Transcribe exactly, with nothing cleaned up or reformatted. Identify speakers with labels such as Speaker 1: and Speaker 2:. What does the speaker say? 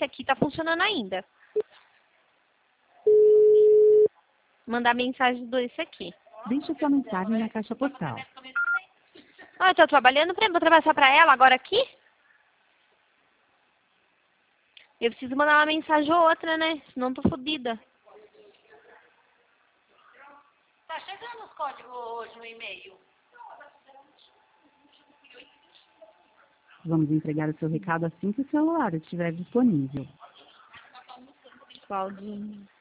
Speaker 1: aqui tá funcionando ainda. Mandar mensagem desse aqui.
Speaker 2: Deixe sua mensagem na caixa postal.
Speaker 1: Ah, eu tô trabalhando pra vou trabalhar pra ela agora aqui? Eu preciso mandar uma mensagem ou outra, né? Senão tô fodida.
Speaker 3: Tá chegando os códigos hoje no e-mail.
Speaker 2: Vamos entregar o seu recado assim que o celular estiver disponível.
Speaker 1: Claudinho.